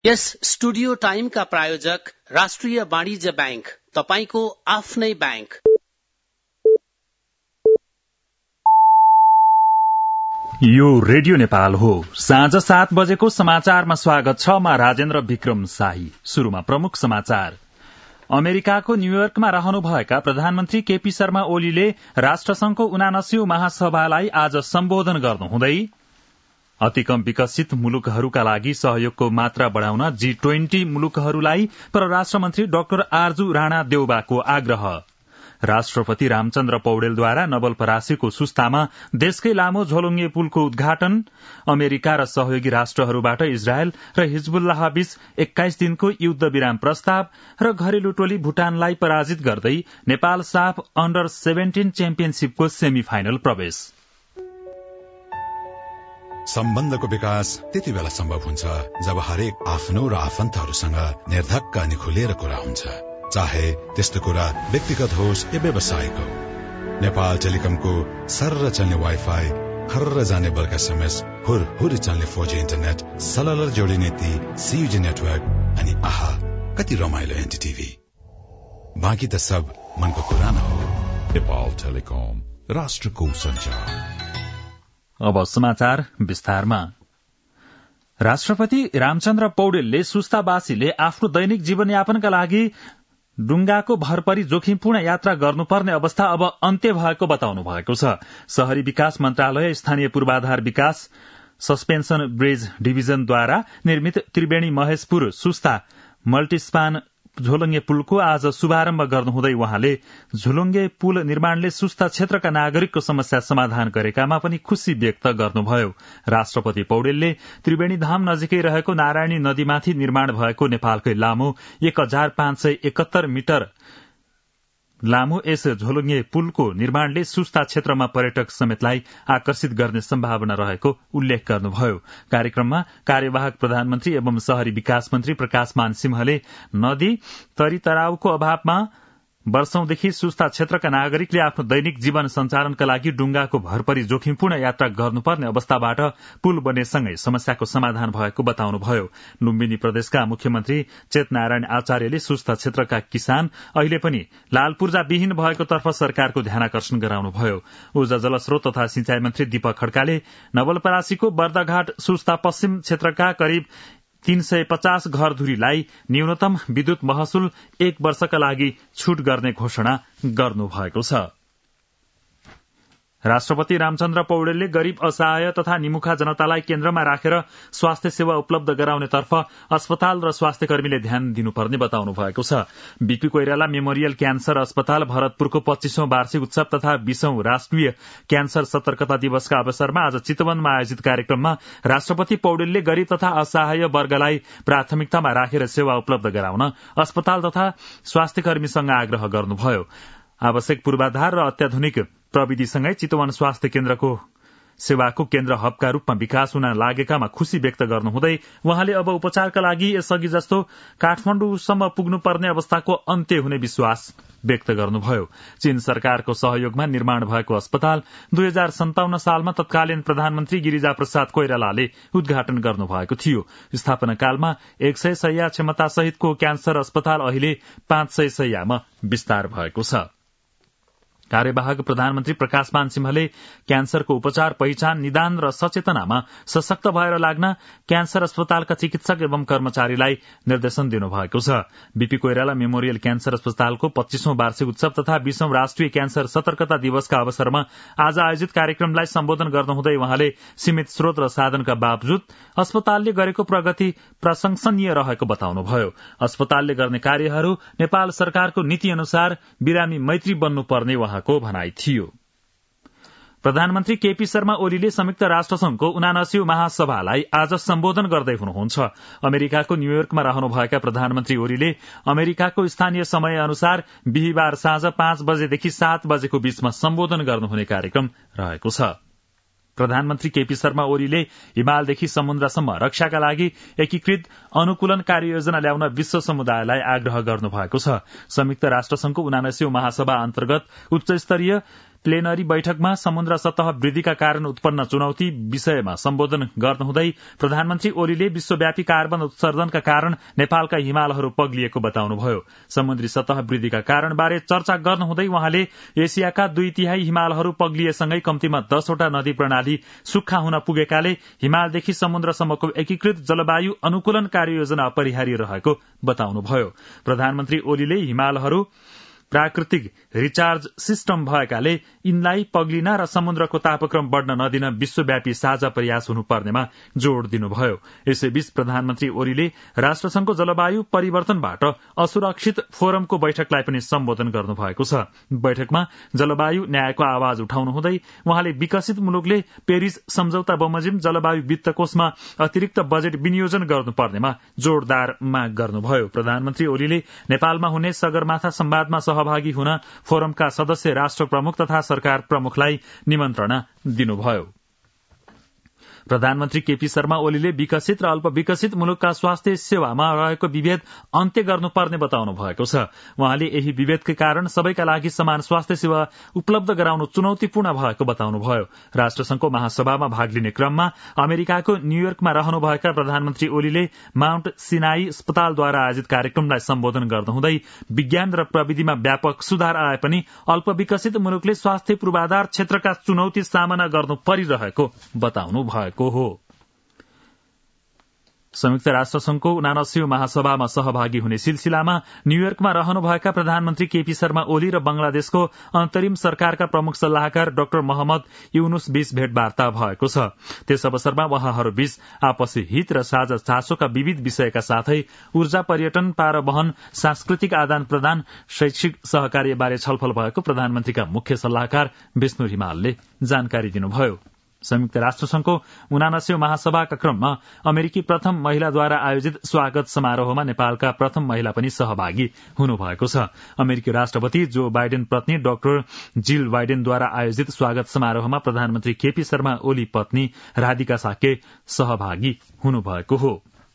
यस studio टाइमका प्रायोजक राष्ट्रिय वाणिज्य बैंक, तपाईको आफ्नै बैंक। यो रेडियो नेपाल हो। साँझ 7 बजेको समाचारमा स्वागत छ। म राजेन्द्र विक्रम शाही। शुरूमा प्रमुख समाचार। अमेरिकाको न्यूयोर्कमा रहनुभएका प्रधानमन्त्री केपी शर्मा ओलीले राष्ट्रसंघको 79औं महासभालाई आज सम्बोधन गर्नुहुँदै अति कम विकसित मुलुकहरूका लागि सहयोगको मात्रा बढ़ाउन G20 मुलुकहरूलाई परराष्ट्र मन्त्री डाक्टर आरजू राणा देउबाको आग्रह। राष्ट्रपति रामचन्द्र पौडेलद्वारा नवलपरासीको सुस्तामा देशकै लामो झोलुङ्गे पुलको उद्घाटन। अमेरिका र सहयोगी राष्ट्रहरूबाट इजरायल र हिजबुल्लाह बीच 21 दिनको युद्ध विराम प्रस्ताव र घरेलु टोली भूटानलाई पराजित गर्दै नेपाल साफ अन्डर 17 च्याम्पियनशीपको सेमी फाइनल प्रवेश। सम्बन्धको विकास त्यति बेला सम्भव हुन्छ जब हरेक आफ्नो र आफन्तहरूसँग निर्धक्क अनि खुलेर कुरा हुन्छ, चाहे त्यस्तो कुरा व्यक्तिगत होस् या व्यावसायिक हो। नेपाल टेलिकमको सर्र चल्ने वाइफाई, खर्र जाने बल्क एसएमएस, हुर चल्ने 4G इन्टरनेट, सललर जोडिने ती CUG नेटवर्क अनि आहा कति रमाइलो एनटीटीभी। बाँकी त सब मनको कुरा न हो। नेपाल टेलिकम, राष्ट्रको सञ्चार। अब समाचार विस्तारमा। राष्ट्रपति रामचन्द्र पौडेलले सुस्तावासीले आफ्नो दैनिक जीवनयापनका लागि डुंगाको भरपरी जोखिमपूर्ण यात्रा गर्नुपर्ने अवस्था अब अन्त्य भएको बताउनु भएको छ। शहरी विकास मन्त्रालय स्थानीय पूर्वाधार विकास सस्पेन्सन ब्रिज डिभिजनद्वारा निर्मित त्रिवेणी महेशपुर सुस्ता मल्टिस्पान झोलुङ्गे पुलको आज शुभारम्भ गर्नुहुँदै वहाँले झोलुङ्गे पुल निर्माणले सुस्ता क्षेत्रका नागरिकको समस्या समाधान गरेकामा पनि खुशी व्यक्त गर्नुभयो। राष्ट्रपति पौडेलले त्रिवेणी धाम नजिकै रहेको नारायणी नदीमाथि निर्माण भएको नेपालकै लामो 1571 मिटर लामो यस झोलुङ्गे पुलको निर्माणले सुस्ता क्षेत्रमा पर्यटक समेतलाई आकर्षित गर्ने सम्भावना रहेको उल्लेख गर्नुभयो। कार्यक्रममा कार्यवाहक प्रधानमन्त्री एवं शहरी विकास मन्त्री प्रकाशमान सिंहले नदी तरी तरावको अभावमा वर्षौंदेखि सुस्ता क्षेत्रका नागरिकले आफ्नो दैनिक जीवन सञ्चालनका लागि डुंगाको भरपरी जोखिमपूर्ण यात्रा गर्नुपर्ने अवस्थाबाट पुल बन्नेसँगै समस्याको समाधान भएको बताउनुभयो। लुम्बिनी प्रदेशका मुख्यमन्त्री चेतनारायण आचार्यले सुस्ता क्षेत्रका किसान अहिले पनि लाल पूर्जा विहीन भएको तर्फ सरकारको ध्यानाकर्षण गराउनुभयो। ऊर्जा जलस्रोत तथा सिंचाई मन्त्री दीपक खड्काले नवलपरासीको बर्दघाट सुस्ता पश्चिम क्षेत्रका करिब 350 घरधुरीलाई न्यूनतम विद्युत महसुल 1 वर्षका लागि छूट गर्ने घोषणा गर्नुभएको छ। राष्ट्रपति रामचन्द्र पौडेलले गरीब असहाय तथा निमुखा जनतालाई केन्द्रमा राखेर स्वास्थ्य सेवा उपलब्ध गराउनेतर्फ अस्पताल र स्वास्थ्य कर्मीले ध्यान दिनुपर्ने बताउनु भएको छ। बीपी कोइराला मेमोरियल क्यान्सर अस्पताल भरतपुरको 25औं वार्षिक उत्सव तथा 20औं राष्ट्रिय क्यान्सर सतर्कता दिवसका अवसरमा आज चितवनमा आयोजित कार्यक्रममा राष्ट्रपति पौडेलले गरीब तथा असहाय वर्गलाई प्राथमिकतामा राखेर सेवा उपलब्ध गराउन अस्पताल तथा स्वास्थ्य कर्मीसँग आग्रह गर्नुभयो। आवश्यक पूर्वाधार र अत्याधुनिक प्रविधिसँगै चितवन स्वास्थ्य केन्द्रको सेवाको केन्द्र हबका रूपमा विकास हुन लागेकामा खुशी व्यक्त गर्नुहुँदै वहाँले अब उपचारका लागि यसअघि जस्तो काठमाडौँसम्म पुग्नुपर्ने अवस्थाको अन्त्य हुने विश्वास व्यक्त गर्नुभयो। चीन सरकारको सहयोगमा निर्माण भएको अस्पताल 2057 सालमा तत्कालीन प्रधानमन्त्री गिरिजा प्रसाद कोइरालाले उद्घाटन गर्नुभएको थियो। स्थापना कालमा 100 शैय्या क्षमता सहितको क्यान्सर अस्पताल अहिले 500 शैय्यामा विस्तार भएको छ। कार्यवाहक प्रधानमन्त्री प्रकाशमान सिंहले क्यान्सरको उपचार, पहिचान, निदान र सचेतनामा सशक्त भएर लाग्न क्यान्सर अस्पतालका चिकित्सक एवं कर्मचारीलाई निर्देशन दिनुभएको छ। बीपी कोइराला मेमोरियल क्यान्सर अस्पतालको 25औं वार्षिक उत्सव तथा 20औं राष्ट्रिय क्यान्सर सतर्कता दिवसका अवसरमा आज आयोजित कार्यक्रमलाई सम्बोधन गर्नुहुँदै वहाँले सीमित स्रोत र साधनका बावजुद अस्पतालले गरेको प्रगति प्रशंसनीय रहेको बताउनुभयो। अस्पतालले गर्ने कार्यहरू नेपाल सरकारको नीति अनुसार बिरामी मैत्री बन्नुपर्ने को भनाई थियो। प्रधानमन्त्री केपी शर्मा ओलीले संयुक्त राष्ट्रसंघको 79औं महासभालाई आज सम्बोधन गर्दै हुनुहुन्छ। अमेरिकाको न्यूयोर्कमा रहनुभएका प्रधानमन्त्री ओलीले अमेरिकाको स्थानीय समय अनुसार बिहीबार साँझ 5 बजेदेखि 7 बजेको बीचमा सम्बोधन गर्नुहुने कार्यक्रम रहेको छ। प्रधानमन्त्री केपी शर्मा ओलीले हिमालदेखि समुद्रसम्म रक्षाका लागि एकीकृत अनुकूलन कार्ययोजना ल्याउन विश्व समुदायलाई आग्रह गर्नुभएको छ। संयुक्त राष्ट्रसंघको 79औं महासभा अन्तर्गत उच्च स्तरीय प्लेनरी बैठकमा समुद्र सतह वृद्धिका कारण उत्पन्न चुनौती विषयमा सम्बोधन गर्नुहुँदै प्रधानमन्त्री ओलीले विश्वव्यापी कार्बन उत्सर्जनका कारण नेपालका हिमालहरू पग्लिएको बताउनुभयो। समुद्री सतह वृद्धिका कारणबारे चर्चा गर्नुहुँदै उहाँले एसियाका 2/3 हिमालहरू पग्लिएसँगै कम्तीमा 10वटा नदी प्रणाली सुक्खा हुन पुगेकाले हिमालदेखि समुद्रसम्मको एकीकृत जलवायु अनुकूलन कार्ययोजना अपरिहार्य रहेको बताउनुभयो। प्रधानमन्त्री ओलीले हिमालहरू प्राकृतिक रिचार्ज सिस्टम भएकाले यिनलाई पग्लिन र समुद्रको तापक्रम बढ़न नदिन विश्वव्यापी साझा प्रयास हुनुपर्नेमा जोड़ दिनुभयो। यसैबीच प्रधानमन्त्री ओलीले राष्ट्रसंघको जलवायु परिवर्तनबाट असुरक्षित फोरमको बैठकलाई पनि सम्बोधन गर्नुभएको छ। बैठकमा जलवायु न्यायको आवाज उठाउनु हुँदै उहाँले विकसित मुलुकले पेरिस सम्झौता बमोजिम जलवायु वित्तकोषमा अतिरिक्त बजेट विनियोजन गर्नुपर्नेमा जोड़दार माग गर्नुभयो। प्रधानमन्त्री ओलीले नेपालमा हुने सगरमाथा संवादमा सहभागी हुन फोरमका सदस्य राष्ट्र प्रमुख तथा सरकार प्रमुखलाई निमन्त्रणा दिनुभयो। प्रधानमन्त्री केपी शर्मा ओलीले विकसित र अल्प विकसित मुलुकका स्वास्थ्य सेवामा रहेको विभेद अन्त्य गर्नुपर्ने बताउनु भएको छ। उहाँले यही विभेदकै कारण सबैका लागि समान स्वास्थ्य सेवा उपलब्ध गराउनु चुनौतीपूर्ण भएको बताउनुभयो। राष्ट्रसंघको महासभामा भाग लिने क्रममा अमेरिकाको न्यूयोर्कमा रहनुभएका प्रधानमन्त्री ओलीले माउन्ट सिनाई अस्पतालद्वारा आयोजित कार्यक्रमलाई सम्बोधन गर्नुहुँदै विज्ञान र प्रविधिमा व्यापक सुधार आए पनि अल्प विकसित मुलुकले स्वास्थ्य पूर्वाधार क्षेत्रका चुनौती सामना गर्नु परिरहेको बताउनु भएको हो। संयुक्त राष्ट्रसंघको 79औं महासभामा सहभागी हुने सिलसिलामा न्यूयोर्कमा रहनुभएका प्रधानमन्त्री केपी शर्मा ओली र बंगलादेशको अन्तरिम सरकारका प्रमुख सल्लाहकार डाक्टर मोहम्मद युनुस बीच भेटवार्ता भएको छ। त्यस अवसरमा उहाँहरूबीच आपसी हित र साझा चासोका विविध विषयका साथै ऊर्जा, पर्यटन, पारवहन, सांस्कृतिक आदान प्रदान, शैक्षिक सहकार्यबारे छलफल भएको प्रधानमन्त्रीका मुख्य सल्लाहकार विष्णु रिमालले जानकारी दिनुभयो। संयुक्त राष्ट्रसंघको 79औं महासभाका क्रममा अमेरिकी प्रथम महिलाद्वारा आयोजित स्वागत समारोहमा नेपालका प्रथम महिला पनि सहभागी हुनुभएको छ। अमेरिकी राष्ट्रपति जो बाइडेन पत्नी डाक्टर जिल बाइडेनद्वारा आयोजित स्वागत समारोहमा प्रधानमन्त्री केपी शर्मा ओली पत्नी राधिका साके सहभागी हुनुभएको हो।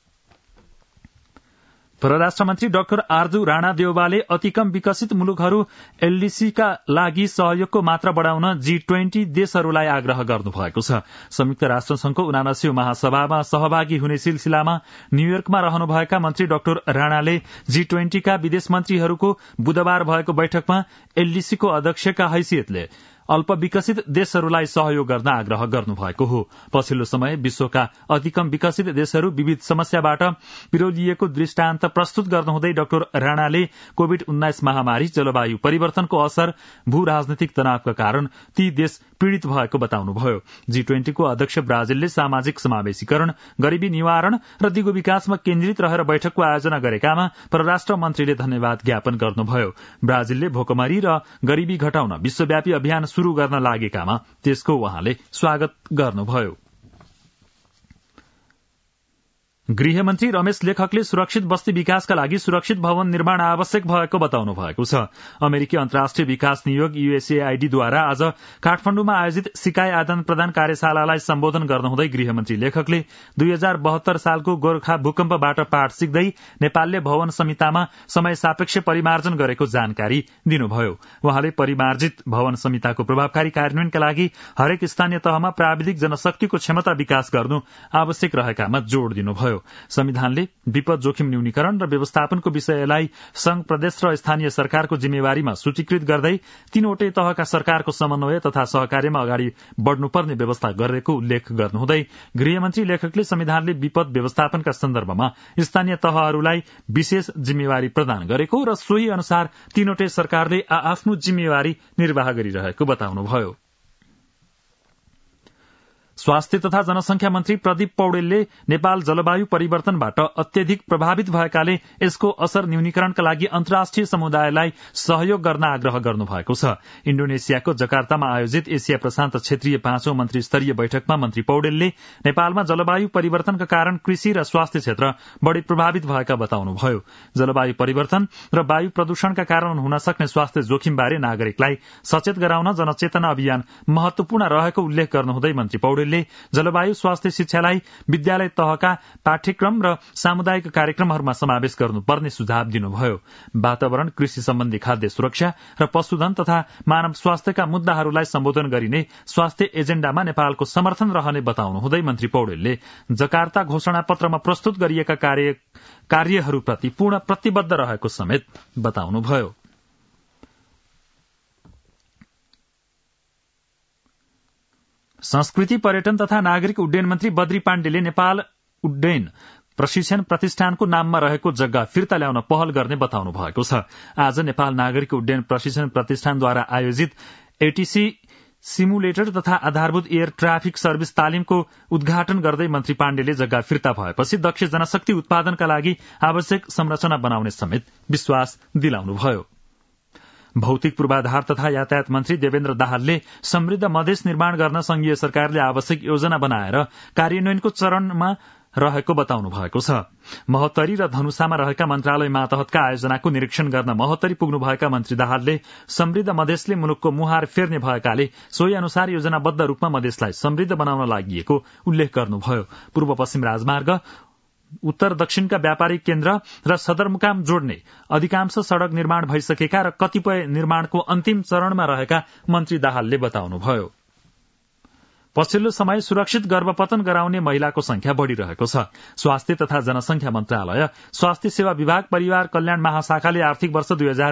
परराष्ट्र मन्त्री डाक्टर आर्जु राणा देउवाले अति कम विकसित मुलुकहरू एलडीसीका लागि सहयोगको मात्रा बढ़ाउन G20 देशहरूलाई आग्रह गर्नुभएको छ। संयुक्त राष्ट्रसंघको 79औं महासभामा सहभागी हुने सिलसिलामा न्यूयोर्कमा रहनुभएका मन्त्री डाक्टर राणाले G20 का विदेश मन्त्रीहरूको बुधबार भएको बैठकमा एलडीसीको अध्यक्षका हैसियतले अल्प विकसित देशहरूलाई सहयोग गर्न आग्रह गर्नुभएको हो। पछिल्लो समय विश्वका अति कम विकसित देशहरू विविध समस्याबाट पिरोलिएको दृष्टान्त प्रस्तुत गर्नुहुँदै डाक्टर राणाले कोविड-19 महामारी, जलवायु परिवर्तनको असर, भू राजनीतिक तनावका कारण ती देश पीड़ित भएको बताउनुभयो। G20 को अध्यक्ष ब्राजिलले सामाजिक समावेशीकरण, गरीबी निवारण र दिगो विकासमा केन्द्रित रहेर बैठकको आयोजना गरेकामा परराष्ट्र मन्त्रीले धन्यवाद ज्ञापन गर्नुभयो। ब्राजिलले भोकमरी र गरीबी घटाउन विश्वव्यापी अभियान शुरू गर्न लागेकामा त्यसको उहाँले स्वागत गर्नुभयो। गृहमन्त्री रमेश लेखकले सुरक्षित बस्ती विकासका लागि सुरक्षित भवन निर्माण आवश्यक भएको बताउनु भएको छ। अमेरिकी अन्तर्राष्ट्रिय विकास नियोग USAIDद्वारा आज काठमाडौँमा आयोजित सिकाई आदान प्रदान कार्यशालालाई सम्बोधन गर्नुहुँदै गृहमन्त्री लेखकले 2072 सालको गोर्खा भूकम्पबाट पाठ सिक्दै नेपालले भवन संहितामा समय सापेक्ष परिमार्जन गरेको जानकारी दिनुभयो। उहाँले परिमार्जित भवन संहिताको प्रभावकारी कार्यान्वयनका लागि हरेक स्थानीय तहमा प्राविधिक जनशक्तिको क्षमता विकास गर्नु आवश्यक रहेकामा जोड़ दिनुभयो। संविधानले विपद जोखिम न्यूनीकरण र व्यवस्थापनको विषयलाई संघ, प्रदेश र स्थानीय सरकारको जिम्मेवारीमा सूचीकृत गर्दै तीनवटै तहका सरकारको समन्वय तथा सहकार्यमा अगाडि बढ़नुपर्ने व्यवस्था गरेको उल्लेख गर्नुहुँदै गृहमन्त्री लेखकले संविधानले विपद व्यवस्थापनका सन्दर्भमा स्थानीय तहहरूलाई विशेष जिम्मेवारी प्रदान गरेको र सोही अनुसार तीनवटै सरकारले आफ्नो जिम्मेवारी निर्वाह गरिरहेको बताउनुभयो। स्वास्थ्य तथा जनसंख्या मन्त्री प्रदीप पौडेलले नेपाल जलवायु परिवर्तनबाट अत्यधिक प्रभावित भएकाले यसको असर न्यूनीकरणका लागि अन्तर्राष्ट्रिय समुदायलाई सहयोग गर्न आग्रह गर्नुभएको छ। इण्डोनेसियाको जकार्तामा आयोजित एसिया प्रशान्त क्षेत्रीय 5औं मन्त्री स्तरीय बैठकमा मन्त्री पौडेलले नेपालमा जलवायु परिवर्तनका कारण कृषि र स्वास्थ्य क्षेत्र बढ़ी प्रभावित भएका बताउनुभयो। जलवायु परिवर्तन र वायु प्रदूषणका कारण हुन सक्ने स्वास्थ्य जोखिमबारे नागरिकलाई सचेत गराउन जनचेतना अभियान महत्वपूर्ण रहेको उल्लेख गर्नुहुँदै मन्त्री पौडेलले पौडेलले जलवायु स्वास्थ्य शिक्षालाई विद्यालय तहका पाठ्यक्रम र सामुदायिक कार्यक्रमहरूमा समावेश गर्नुपर्ने सुझाव दिनुभयो। वातावरण, कृषि सम्बन्धी खाद्य सुरक्षा र पशुधन तथा मानव स्वास्थ्यका मुद्दाहरूलाई सम्बोधन गरिने स्वास्थ्य एजेण्डामा नेपालको समर्थन रहने बताउनुहुँदै मन्त्री पौडेलले जकार्ता घोषणा पत्रमा प्रस्तुत गरिएका कार्यहरूप्रति पूर्ण प्रतिबद्ध रहेको समेत बताउनुभयो। संस्कृति, पर्यटन तथा नागरिक उड्डयन मन्त्री बद्री पाण्डेले नेपाल उड्डयन प्रशिक्षण प्रतिष्ठानको नाममा रहेको जग्गा फिर्ता ल्याउन पहल गर्ने बताउनु भएको छ। आज नेपाल नागरिक उड्डयन प्रशिक्षण प्रतिष्ठानद्वारा आयोजित एटीसी सिमुलेटर तथा आधारभूत एयर ट्राफिक सर्भिस तालिमको उद्घाटन गर्दै मन्त्री पाण्डेले जग्गा फिर्ता भएपछि दक्ष जनशक्ति उत्पादनका लागि आवश्यक संरचना बनाउने समेत विश्वास दिलाउनुभयो। भौतिक पूर्वाधार तथा यातायात मन्त्री देवेन्द्र दाहालले समृद्ध मधेस निर्माण गर्न संघीय सरकारले आवश्यक योजना बनाएर कार्यान्वयनको चरणमा रहेको बताउनु भएको छ। महोत्तरी र धनुषामा रहेका मन्त्रालय मातहतका आयोजनाको निरीक्षण गर्न महोत्तरी पुग्नुभएका मन्त्री दाहालले समृद्ध मधेसले मुलुकको मुहार फेर्ने भएकाले सोही अनुसार योजनाबद्ध रूपमा मधेसलाई समृद्ध बनाउन लागि उल्लेख गर्नुभयो। पूर्व पश्चिम राजमार्ग, उत्तर दक्षिणका व्यापारिक केन्द्र र सदरमुकाम जोड्ने अधिकांश सड़क निर्माण भइसकेका र कतिपय निर्माणको अन्तिम चरणमा रहेका मन्त्री दाहालले बताउनुभयो। पछिल्लो समय सुरक्षित गर्भपतन गराउने महिलाको संख्या बढ़िरहेको छ। स्वास्थ्य तथा जनसंख्या मन्त्रालय, स्वास्थ्य सेवा विभाग, परिवार कल्याण महाशाखाले आर्थिक वर्ष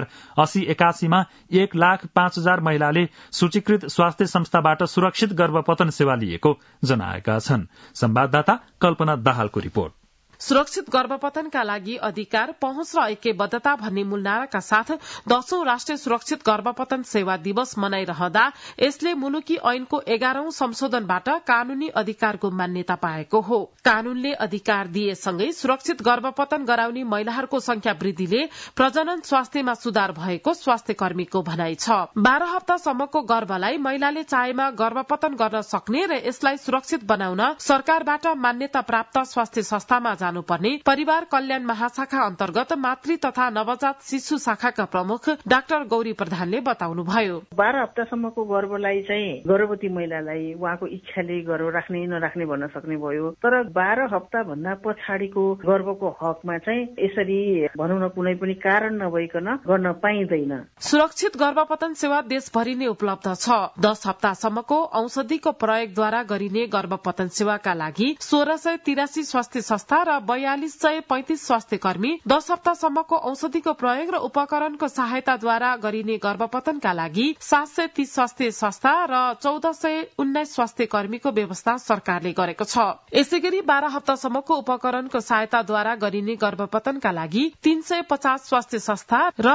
2080-81 मा 1,05,000 महिलाले सूचीकृत स्वास्थ्य संस्थाबाट सुरक्षित गर्भपतन सेवा लिएको जनाएका छन्। संवाददाता कल्पना दाहालको रिपोर्ट। सुरक्षित गर्भपतनका लागि अधिकार, पहुँच र ऐक्यबद्धता भन्ने मूल नाराका साथ 10औं राष्ट्रिय सुरक्षित गर्भपतन सेवा दिवस मनाइरहँदा यसले मुलुकी ऐनको 11औं संशोधनबाट कानूनी अधिकारको मान्यता पाएको हो। कानूनले अधिकार दिएसँगै सुरक्षित गर्भपतन गराउने महिलाहरूको संख्या वृद्धिले प्रजनन स्वास्थ्यमा सुधार भएको स्वास्थ्य कर्मीको भनाइ छ। 12 हप्तासम्मको गर्भलाई महिलाले चाहेमा गर्भपतन गर्न सक्ने र यसलाई सुरक्षित बनाउन सरकारबाट मान्यता प्राप्त स्वास्थ्य संस्थामा जानुपर्ने परिवार कल्याण महाशाखा अन्तर्गत मातृ तथा नवजात शिशु शाखाका प्रमुख डाक्टर गौरी प्रधानले बताउनुभयो। 12 हप्तासम्मको गर्भलाई चाहिँ गर्भवती महिलालाई उहाँको इच्छाले गर्भ राख्ने नराख्ने भन्न सक्ने भयो। तर 12 हप्ता भन्दा पछाडिको गर्भको हकमा चाहिँ यसरी भनौं न कुनै पनि कारण नभइकन गर्न पाइँदैन। सुरक्षित गर्भपतन सेवा देशभरि नै उपलब्ध छ। 10 हप्तासम्मको औषधिको प्रयोगद्वारा गरिने गर्भपतन सेवाका लागि 1683 स्वास्थ्य संस्था र 4235 स्वास्थ्य कर्मी, 10 हप्तासम्मको औषधिको प्रयोग र उपकरणको सहायताद्वारा गरिने गर्भपतनका लागि 730 स्वास्थ्य संस्था र 1419 स्वास्थ्य कर्मीको व्यवस्था सरकारले गरेको छ। यसैगरी 12 हप्तासम्मको उपकरणको सहायताद्वारा गरिने गर्भपतनका लागि 350 स्वास्थ्य संस्था र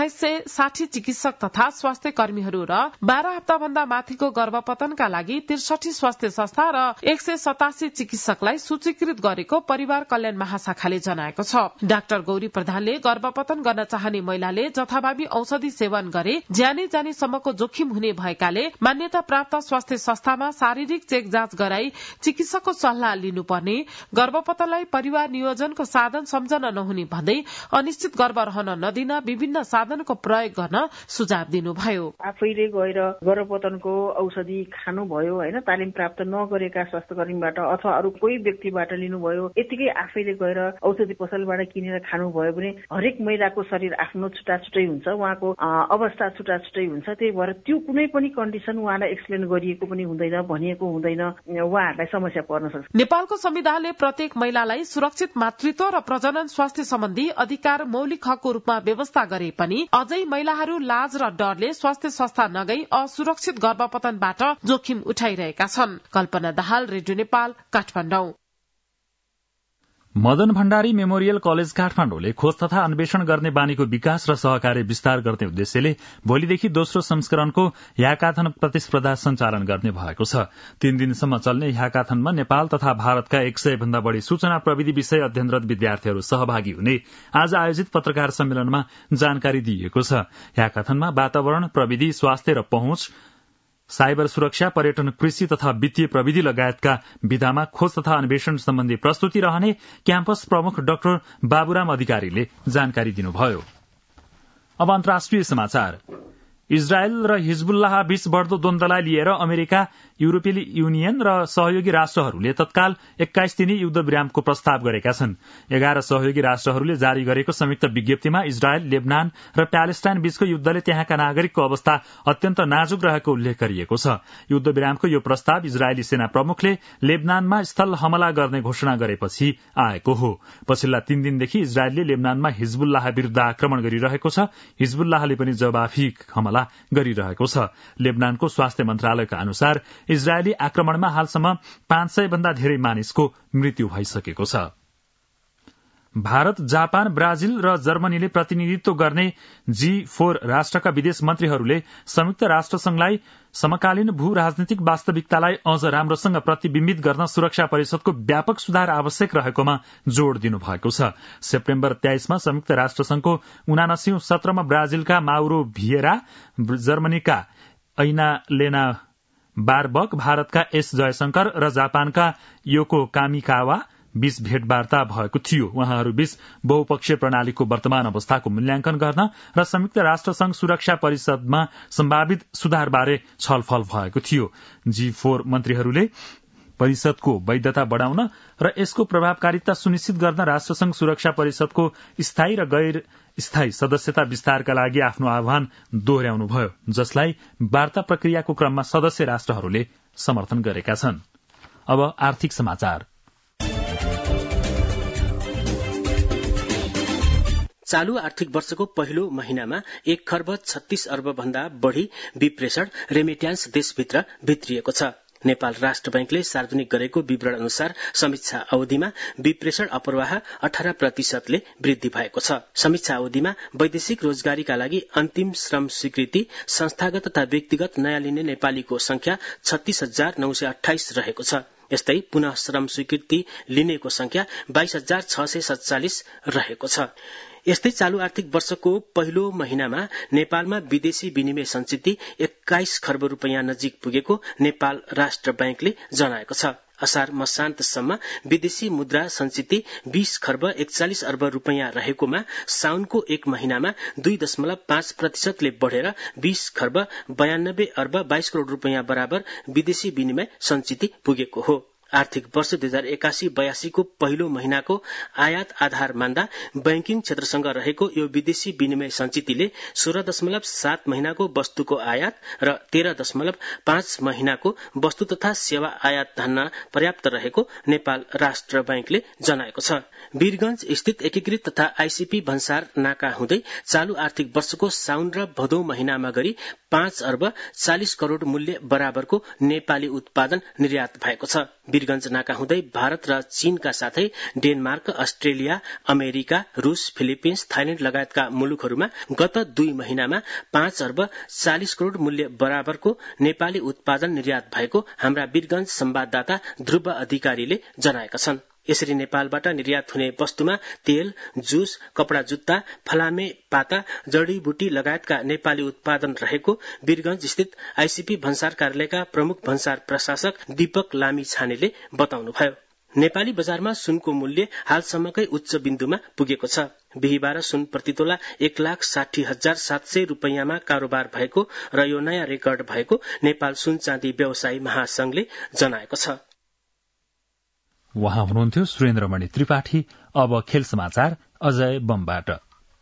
2860 चिकित्सक तथा स्वास्थ्य कर्मीहरू र 12 हप्ताभन्दा माथिको गर्भपतनका लागि 63 स्वास्थ्य संस्था र 187 चिकित्सकलाई सूचीकृत गरेको परिवार कल्याण महाशाखाले जनाएको छ। डाक्टर गौरी प्रधानले गर्भपतन गर्न चाहने महिलाले जथाभावी औषधि सेवन गरे ज्यानै जानेसम्मको जोखिम हुने भएकाले मान्यता प्राप्त स्वास्थ्य संस्थामा शारीरिक चेक जाँच गराई चिकित्सकको सल्लाह लिनुपर्ने, गर्भपतनलाई परिवार नियोजनको साधन सम्झन नहुने भन्दै अनिश्चित गर्भ रहन नदिन विभिन्न साधनको प्रयोग गर्न सुझाव दिनुभयो। आफैले गएर गर्भपतनको औषधि खानुभयो हैन, तालिम प्राप्त नगरेका स्वास्थ्य कर्मीबाट अथवा अरू कोही व्यक्तिबाट लिनुभयो, यतिकै आफैले गएर औषधि पसलबाट किनेर खानुभयो भने हरेक महिलाको शरीर आफ्नो छुट्टा छुट्टै हुन्छ, उहाँको अवस्था छुट्टा छुट्टै हुन्छ। त्यही भएर त्यो कुनै पनि कन्डिसन उहाँलाई एक्सप्लेन गरिएको पनि हुँदैन, भनिएको हुँदैन, उहाँहरूलाई समस्या पर्न सक्छ। नेपालको संविधानले प्रत्येक महिलालाई सुरक्षित मातृत्व र प्रजनन स्वास्थ्य सम्बन्धी अधिकार मौलिक हकको रूपमा व्यवस्था गरे पनि अझै महिलाहरू लाज र डरले स्वास्थ्य संस्था नगई असुरक्षित गर्भपतनबाट जोखिम उठाइरहेका छन्। Kalpana Dahal, radio Nepal, Kathmandu. Madan Bhandari memorial college काठमाडौँले खोज तथा अन्वेषण गर्ने बानीको विकास र सहकार्य विस्तार गर्ने उद्देश्यले भोलिदेखि दोस्रो संस्करणको ह्याकाथन प्रतिस्पर्धा सञ्चालन गर्ने भएको छ। 3 दिनसम्म चल्ने ह्याकाथनमा नेपाल तथा भारतका 100 भन्दा बढ़ी सूचना प्रविधि विषय अध्ययनरत विद्यार्थीहरू सहभागी हुने आज आयोजित पत्रकार सम्मेलनमा जानकारी दिइएको छ। ह्याकाथनमा वातावरण, प्रविधि, स्वास्थ्य र पहुँच, साइबर सुरक्षा, पर्यटन, कृषि तथा वित्तीय प्रविधि लगायतका विधामा खोज तथा अन्वेषण सम्बन्धी प्रस्तुति रहने क्याम्पस प्रमुख डाक्टर बाबुराम अधिकारीले जानकारी दिनुभयो। अब अन्तर्राष्ट्रिय समाचार। इजरायल र हिजबुल्लाह बीच बढ़दो द्वन्द्वलाई लिएर अमेरिका, युरोपेली युनियन र सहयोगी राष्ट्रहरूले तत्काल 21 दिने युद्ध विरामको प्रस्ताव गरेका छन्। 11 सहयोगी राष्ट्रहरूले जारी गरेको संयुक्त विज्ञप्तिमा इजरायल, लेबनान र प्यालेस्टाइन बीचको युद्धले त्यहाँका नागरिकको अवस्था अत्यन्त नाजुक रहेको उल्लेख गरिएको छ। युद्ध विरामको यो प्रस्ताव इजरायली सेना प्रमुखले लेबनानमा स्थल हमला गर्ने घोषणा गरेपछि आएको हो। पछिल्ला 3 दिनदेखि इजरायलले लेबनानमा हिजबुल्लाह विरूद्ध आक्रमण गरिरहेको छ। हिजबुल्लाहले पनि जवाफी हमला गरिरहेको छ। लेबनानको स्वास्थ्य मन्त्रालयका अनुसार इजरायली आक्रमणमा हालसम्म 500 भन्दा धेरै मानिसको मृत्यु भइसकेको छ। भारत, जापान, ब्राजिल र जर्मनीले प्रतिनिधित्व गर्ने G4 राष्ट्रका विदेश मन्त्रीहरूले संयुक्त राष्ट्रसंघलाई समकालीन भू राजनीतिक वास्तविकतालाई अझ राम्रोसँग प्रतिबिम्बित गर्न सुरक्षा परिषदको व्यापक सुधार आवश्यक रहेकोमा जोड़ दिनुभएको छ। सेप्टेम्बर 23 मा संयुक्त राष्ट्रसंघको 79औं सत्रमा ब्राजिलका माउरो भिएरा, जर्मनीका ऐना लेना बारबक, भारतका एस जयशंकर र जापानका योको कामिकावा बीच भेटवार्ता भएको थियो। उहाँहरूबीच बहुपक्षीय प्रणालीको वर्तमान अवस्थाको मूल्याङ्कन गर्न र संयुक्त राष्ट्रसंघ सुरक्षा परिषदमा सम्भावित सुधारबारे छलफल भएको थियो। G4 मन्त्रीहरूले परिषदको वैधता बढ़ाउन र यसको प्रभावकारिता सुनिश्चित गर्न राष्ट्रसंघ सुरक्षा परिषदको स्थायी र गैर स्थायी सदस्यता विस्तारका लागि आफ्नो आह्वान दोहोर्याउनुभयो, जसलाई वार्ता प्रक्रियाको क्रममा सदस्य राष्ट्रहरूले समर्थन गरेका छन्। अब आर्थिक समाचार। चालू आर्थिक वर्षको पहिलो महिनामा 1 खर्ब 36 अर्ब भन्दा बढ़ी विप्रेषण रेमिट्यान्स देशभित्र भित्रिएको छ। नेपाल राष्ट्र बैंकले सार्वजनिक गरेको विवरण अनुसार समीक्षा अवधिमा विप्रेषण अप्रवाह 18% वृद्धि भएको छ। समीक्षा अवधिमा वैदेशिक रोजगारीका लागि अन्तिम श्रम स्वीकृति संस्थागत तथा व्यक्तिगत नयाँ लिने नेपालीको संख्या 36,928 रहेको छ। यस्तै पुनः श्रम स्वीकृति लिनेको संख्या 22,647 रहेको छ। यस्तै चालू आर्थिक वर्षको पहिलो महिनामा नेपालमा विदेशी विनिमय संचिति 21 खर्ब रुपैयाँ नजिक पुगेको नेपाल राष्ट्र बैंकले जनाएको छ। असार मसान्तसम्म विदेशी मुद्रा संचिति 20 खर्ब 41 अर्ब रुपैयाँ रहेकोमा साउनको 1 महिनामा 2.5% ले बढ़ेर 20 खर्ब 92 अर्ब 22 करोड़ रुपैयाँ बराबर विदेशी विनिमय संचिति पुगेको हो। आर्थिक वर्ष 2081-82 को पहिलो महिनाको आयात आधार मान्दा बैंकिङ क्षेत्रसँग रहेको यो विदेशी विनिमय संचितिले 16.7 महिनाको वस्तुको आयात र 13.5 महिनाको वस्तु तथा सेवा आयात धान्न पर्याप्त रहेको नेपाल राष्ट्र बैंकले जनाएको छ। वीरगंज स्थित एकीकृत तथा आईसीपी भन्सार नाका हुँदै चालू आर्थिक वर्षको साउन र भदौ महिनामा गरी 5 अर्ब 40 करोड़ मूल्य बराबरको नेपाली उत्पादन निर्यात भएको छ। वीरगंज नाका हुँदै भारत र चीनका साथै डेनमार्क, अस्ट्रेलिया, अमेरिका, रूस, फिलिपिन्स, थाइल्याण्ड लगायतका मुलुकहरूमा गत 2 महिनामा 5 अर्ब 40 करोड़ मूल्य बराबरको नेपाली उत्पादन निर्यात भएको हाम्रा वीरगंज संवाददाता ध्रुव अधिकारीले जनाएका छन्। यसरी नेपालबाट निर्यात हुने वस्तुमा तेल, जुस, कपड़ा जुत्ता, फलामे पाता, जड़ीबुटी लगायतका नेपाली उत्पादन रहेको वीरगंज स्थित आईसीपी भन्सार कार्यालयका प्रमुख भन्सार प्रशासक दीपक लामी छानेले बताउनुभयो। नेपाली बजारमा सुनको मूल्य हालसम्मकै उच्च बिन्दुमा पुगेको छ। बिहीबार सुन प्रतितोला 1,60,700 रुपैयाँमा कारोबार भएको र यो नयाँ रेकर्ड भएको नेपाल सुन चाँदी व्यवसायी महासंघले जनाएको छ। वहाँ हुनुहुन्थ्यो सुरेन्द्रमणि त्रिपाठी। अब खेल समाचार अजय बमबाट।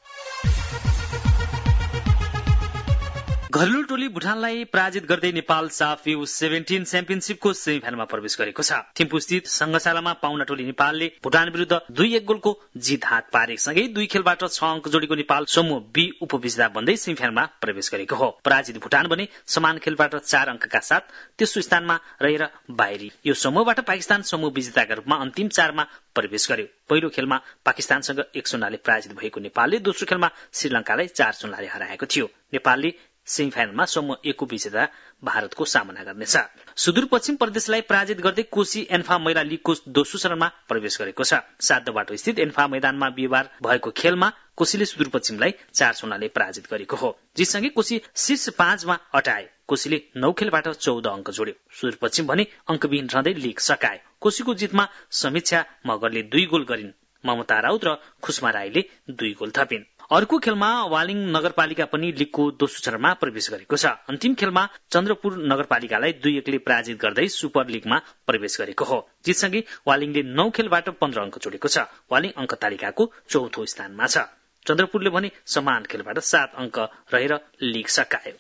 घरेलु टोली भुटानलाई पराजित गर्दै नेपाल साफ U17 च्याम्पियनशिपको सेमिफाइनलमा प्रवेश गरेको छ। थिम्पूस्थित संघशालामा पाउना टोली नेपालले भुटान विरुद्ध 2-1 गोलको जित हात पारे सँगै 2 खेलबाट 6 अंक जोडेको नेपाल समूह B उपविजेता बन्दै सेमिफाइनलमा प्रवेश गरेको हो। पराजित भुटान भने समान खेलबाट 4 अंकका साथ तेस्रो स्थानमा रहेर बाहिरी। यो समूहबाट पाकिस्तान समूह विजेताका रूपमा अन्तिम 4 मा प्रवेश गर्यो। पहिलो खेलमा पाकिस्तानसँग 1-0 पराजित भएको नेपालले दोस्रो खेलमा श्रीलंकालाई 4-0 हराएको थियो। नेपालले सेमिफाइनलमा समूह A को विजेता भारतको सामना गर्नेछ। सुदूरपश्चिम प्रदेशलाई पराजित गर्दै कोशी एन्फा महिला लीगको दोस्रो चरणमा प्रवेश गरेको छ। सातबाटो स्थित एन्फा मैदानमा बिहीबार भएको खेलमा कोशीले सुदूरपश्चिमलाई 4-0 पराजित गरेको हो। जितसँगै कोशी शीर्ष 5 मा अटाए। कोशीले 9 खेलबाट 14 अंक जोड्यो। सुदूरपश्चिम भने अंकविहीन रहँदै लीग सकाए। कोशीको जितमा समीक्षा मगरले 2 गोल गरिन्। ममता राउत र खुसमा राईले 2 गोल थपिन्। अर्को खेलमा वालिङ नगरपालिका पनि लीगको दोस्रो चरणमा प्रवेश गरेको छ। अन्तिम खेलमा चन्द्रपुर नगरपालिकालाई 2-1 ले पराजित गर्दै सुपर लीगमा प्रवेश गरेको हो। जितसँगै वालिङले 9 खेलबाट 15 अङ्क जोडेको छ। वालिङ अङ्क तालिकाको चौथो स्थानमा छ। चन्द्रपुरले भने समान खेलबाट 7 अङ्क रहेर लीग सकायो।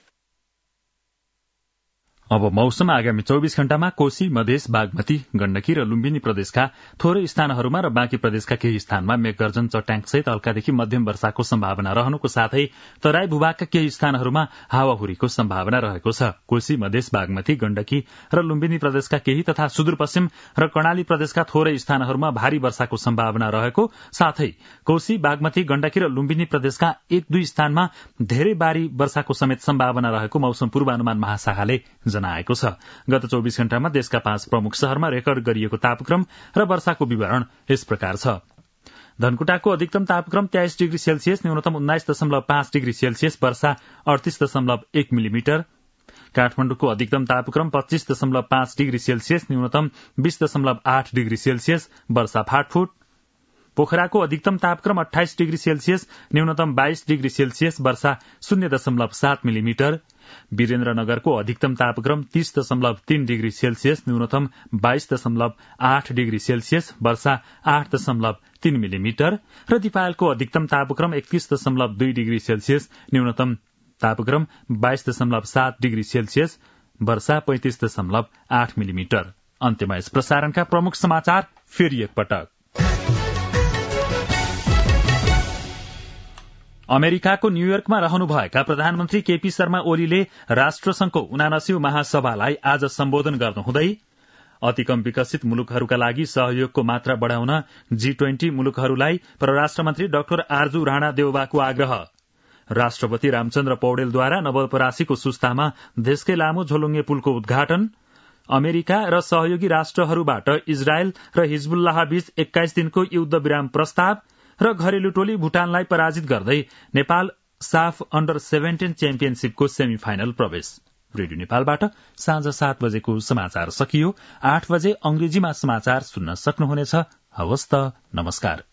अब मौसम। आगामी 24 घण्टामा कोशी, मधेस, बागमती, गण्डकी र लुम्बिनी प्रदेशका थोरै स्थानहरूमा र बाँकी प्रदेशका केही स्थानमा मेघगर्जन, चट्याङसहित हल्कादेखि मध्यम वर्षाको सम्भावना रहनुको साथै तराई भूभागका केही स्थानहरूमा हावाहुरीको सम्भावना रहेको छ। कोशी, मधेस, बागमती, गण्डकी र लुम्बिनी प्रदेशका केही तथा सुदूरपश्चिम र कर्णाली प्रदेशका थोरै स्थानहरूमा भारी वर्षाको सम्भावना रहेको साथै कोशी, बागमती, गण्डकी र लुम्बिनी प्रदेशका 1-2 स्थानमा धेरै भारी वर्षाको समेत सम्भावना रहेको मौसम पूर्वानुमान महाशाखाले जनाएको छ। गत 24 घण्टामा देशका 5 प्रमुख शहरमा रेकर्ड गरिएको तापक्रम र वर्षाको विवरण यस प्रकार छ। धनकुटाको अधिकतम तापक्रम 23 डिग्री सेल्सियस, न्यूनतम 19.5 डिग्री सेल्सियस, वर्षा 38.1 मिलिमिटर। काठमाडौँको अधिकतम तापक्रम 25.5 डिग्री सेल्सियस, न्यूनतम 20.8 डिग्री सेल्सियस, वर्षा फाटफुट। पोखराको अधिकतम तापक्रम 28 डिग्री सेल्सियस, न्यूनतम 22 डिग्री सेल्सियस, वर्षा 0.7 मिलिमिटर। वीरेन्द्रनगरको अधिकतम तापक्रम 30.3 डिग्री सेल्सियस, न्यूनतम 22.8 डिग्री सेल्सियस, वर्षा 8.3 मिलिमिटर। र दिपायलको अधिकतम तापक्रम 31.2 डिग्री सेल्सियस, न्यूनतम तापक्रम 22.7 डिग्री सेल्सियस, वर्षा 35.8 मिलिमिटर। अन्त्यमा यस प्रसारणका प्रमुख समाचार फेरि एकपटक। अमेरिकाको न्यूयोर्कमा रहनुभएका प्रधानमन्त्री केपी शर्मा ओलीले राष्ट्रसंघको 79औं महासभालाई आज सम्बोधन गर्नुहुँदै अति कम विकसित मुलुकहरूका लागि सहयोगको मात्रा बढ़ाउन G20 मुलुकहरूलाई परराष्ट्र मन्त्री डाक्टर आरजू राणा देउवाको आग्रह। राष्ट्रपति रामचन्द्र पौडेलद्वारा नवलपरासीको सुस्तामा देशकै लामो झोलुङ्गे पुलको उद्घाटन। अमेरिका र सहयोगी राष्ट्रहरूबाट इजरायल र हिजबुल्लाह बीच 21 दिनको युद्ध विराम प्रस्ताव र घरेलु टोली भूटानलाई पराजित गर्दै नेपाल साफ अन्डर 17 च्याम्पियनशीपको सेमी फाइनल प्रवेश। रेडियो नेपालबाट साँझ 7 बजेको समाचार सकियो। 8 बजे अंग्रेजीमा समाचार सुन्न सक्नुहुनेछ। हवस् त, नमस्कार।